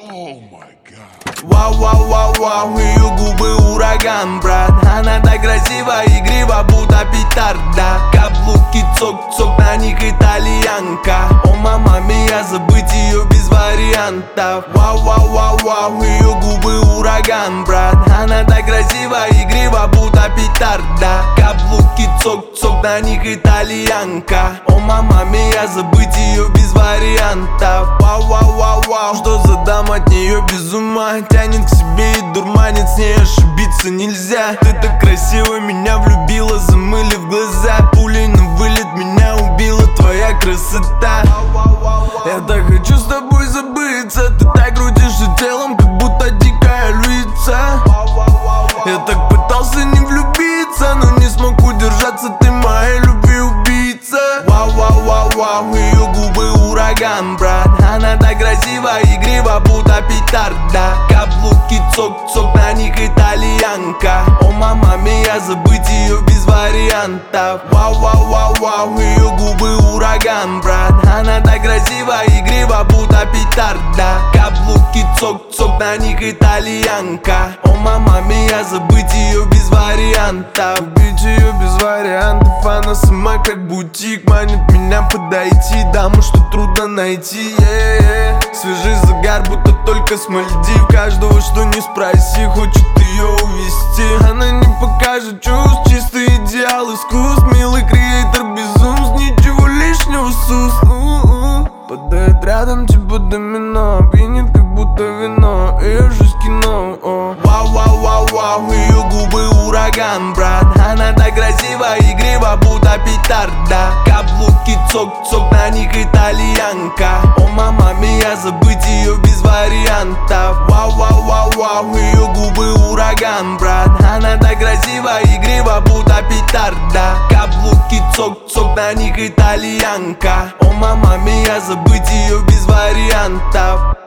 Вау, вау, вау, вау, ее губы ураган, брат. Она так красива, игрива, будто петарда. Каблуки цок-цок, на них итальянка. О, мама мия, забыть ее без вариантов. Вау, вау, вау, вау, ее губы ураган, брат. Она так красива, игрива, будто петарда. Каблуки цок-цок, на них итальянка. О, мама мия, забыть ее без вариантов. Вау, вау, вау, вау, что за дама, от нее без ума. Тянет к себе и дурманит, с ней ошибиться нельзя. Ты так красиво меня влюбила, замылив глаза. Пулей на вылет меня убила твоя красота. Я так хочу с тобой забыться. Ты так крутишься телом, как будто дикая львица. Я так пытался не влюбиться, но не смог удержаться, ты моей любви убийца. Вау, вау, вау, вау, ее губы ураган, брат. Она так красива, игрива, будто петарда. Каблуки цок-цок, на них итальянка. О, мама мия, забыть ее без вариантов. Вау, вау, вау, вау, ее губы ураган, брат. Она так красива, игрива, будто петарда. Каблуки цок-цок, на них итальянка. О, мама мия, забыть ее без вариантов. Убить ее без вариантов, она сама как бутик. Манит меня подойти, даму, что трудно найти. Свежий загар, будто только с Мальдив. Каждого, что не спроси, хочет ее увести. Она не покажет чувств, чистый идеал, искусств. Милый креатор, безумств, ничего лишнего сус. Падает рядом, типа домино. Пьянит, как будто вино, ее жизнь кино. Вау, вау, вау, вау, ее губы ураган, брат. Она так красива, игрива, будто петарда. Каблуки цок-цок, на них итальянка. О, мама мия, забыть ее без вариантов. Вау, вау, вау, вау, ее губы ураган, брат. Она так красива, игрива, будто петарда. Каблуки цок-цок, на них итальянка. О, мама мия, забыть ее без вариантов.